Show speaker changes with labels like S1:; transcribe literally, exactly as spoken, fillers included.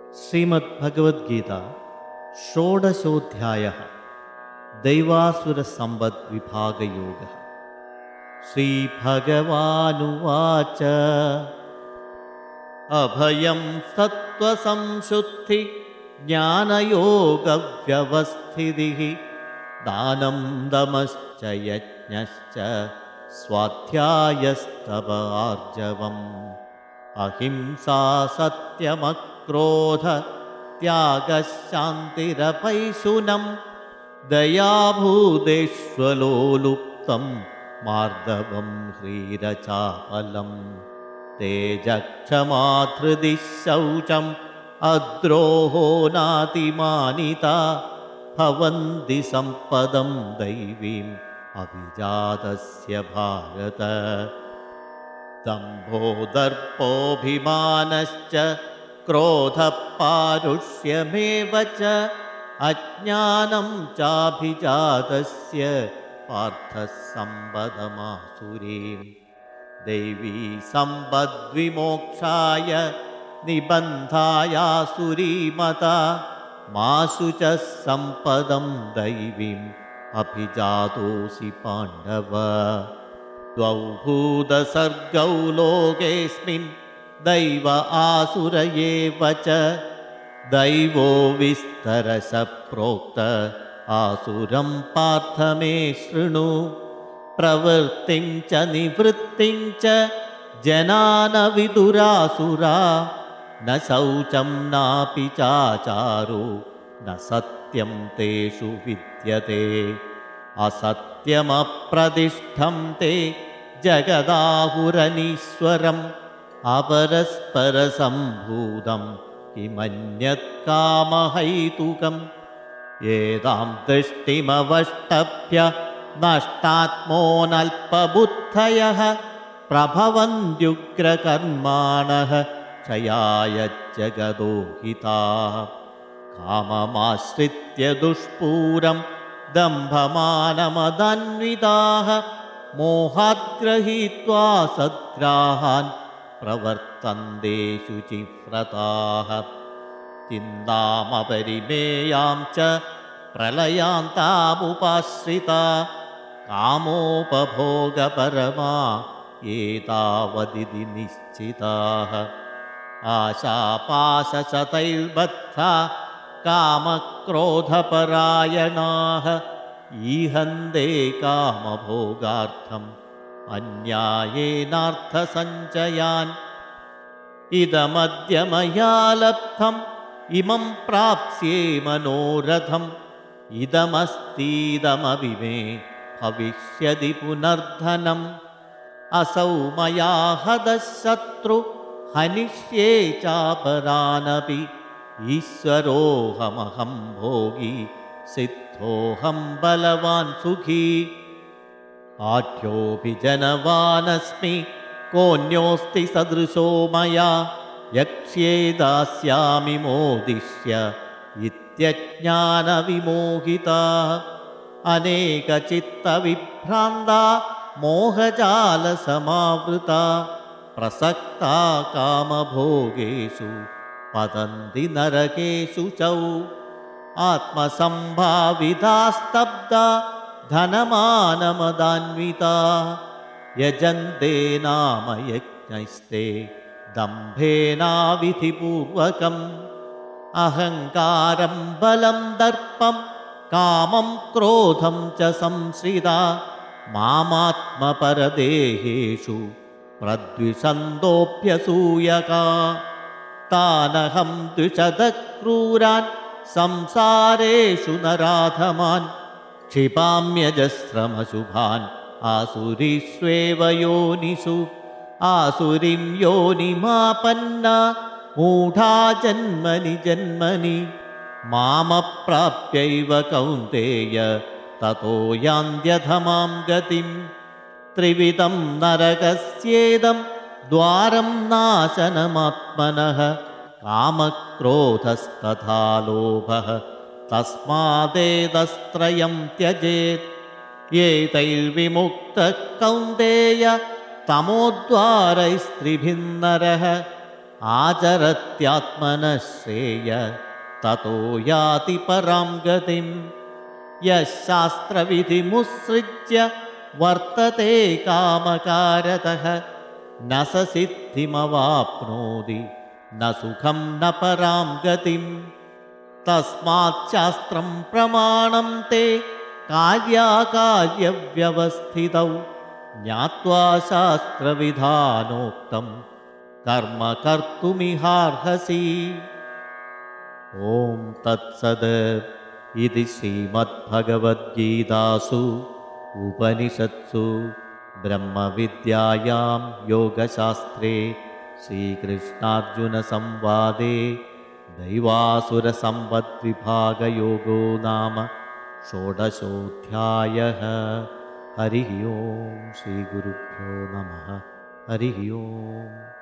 S1: श्रीमद्भगवद्गीता षोडशोऽध्यायः दैवासुरसम्पद्विभागयोगः। श्रीभगवानुवाच अभयं सत्त्वसंशुद्धि ज्ञानयोगव्यवस्थितिः दानं दमश्च यज्ञश्च स्वाध्यायस्तप आर्जवम् अहिंसा सत्यमक्रोध त्यागः शान्तिरपैशुनं दयाभूतेष्वलोलुप्तं मार्दवं ह्रीरचापलं तेजक्षमा धृतिः शौचम् अद्रोहो नातिमानिता भवन्ति सम्पदं दैवीम् अभिजातस्य भारत दम्भो दर्पोऽभिमानश्च क्रोधः पारुष्यमेव च अज्ञानं चाभिजातस्य पार्थः सम्पदमासुरीं दैवी सम्पद्विमोक्षाय निबन्धायासुरीमता मासु च सम्पदं दैवीम् अभिजातोऽसि पाण्डव द्वौ भूतसर्गौ लोकेऽस्मिन् दैव आसुर एव च दैवो विस्तरशः प्रोक्त आसुरं पार्थ मे शृणु प्रवृत्तिं च निवृत्तिं च जना न विदुरासुरा न शौचं नापि चाचारो न सत्यं तेषु विद्यते असत्यमप्रतिष्ठं ते जगदाहुरनीश्वरम् अपरस्परसम्भूतं किमन्यत् कामहैतुकम् एतां दृष्टिमवष्टभ्य नष्टात्मोऽनल्पबुद्धयः प्रभवन्त्युग्रकर्माणः क्षयाय जगतो हिताः काममाश्रित्य दुष्पूरं दम्भमानमदन्विताः मोहात् गृहीत्वा सद्ग्राहान् प्रवर्तन्ते शुचिव्रताः चिन्तामपरिमेयां च प्रलयान्तामुपाश्रिता कामोपभोगपरमा एतावदिति निश्चिताः आशापाशशतैर्बद्धा कामक्रोधपरायणाः ईहन्ते कामभोगार्थम् अन्यायेनार्थसञ्चयान् इदमद्य मया लब्धम् इमं प्राप्स्ये मनोरथम् इदमस्तीदमपि मे भविष्यति पुनर्धनम् असौ मया हतः शत्रु हनिष्ये चापरानपि ईश्वरोऽहमहं भोगी सिद्धोऽहं बलवान् सुखी आढ्योऽपि जनवानस्मि कोऽन्योऽस्ति सदृशो मया यक्ष्ये दास्यामि मोदिष्य इत्यज्ञानविमोहिता अनेकचित्तविभ्रान्ता मोहजालसमावृता प्रसक्ता कामभोगेषु पतन्ति नरकेषु च आत्मसम्भाविता स्तब्धा धनमानमदान्विता यजन्ते नाम यज्ञैस्ते दम्भेनाविधिपूर्वकम् अहङ्कारं बलं दर्पं कामं क्रोधं च संश्रिता मामात्मपरदेहेषु प्रद्विषन्तोऽप्यसूयका तानहं द्विषतः क्रूरान् संसारेषु नराधमान् क्षिपाम्यजस्रमशुभान् आसुरीष्वेव योनिषु आसुरीं योनिमापन्ना मूढा जन्मनि जन्मनि मामप्राप्यैव कौन्तेय ततो यान्त्यधमां गतिम् त्रिविधं नरकस्येदं द्वारं नाशनमात्मनः कामक्रोधस्तथा लोभः तस्मादेतस्त्रयं त्यजेत् एतैर्विमुक्तः कौन्तेय तमोद्वारैस्त्रिभिन्नरः आचरत्यात्मनः श्रेय ततो याति परां गतिं। यः शास्त्रविधिमुत्सृज्य वर्तते कामकारतः न स सिद्धिमवाप्नोति न सुखं न परां गतिं। तस्मात् शास्त्रं प्रमाणं ते कार्याकार्यव्यवस्थितौ ज्ञात्वा शास्त्रविधानोक्तं कर्म कर्तुमिहार्हसि। ॐ तत्सद् इति श्रीमद्भगवद्गीतासु उपनिषत्सु ब्रह्मविद्यायां योगशास्त्रे श्रीकृष्णार्जुनसंवादे दैवासुरसम्पद्विभागयोगो नाम षोडशोऽध्यायः। हरिः ओं। श्रीगुरुभ्यो नमः। हरिः ओम्।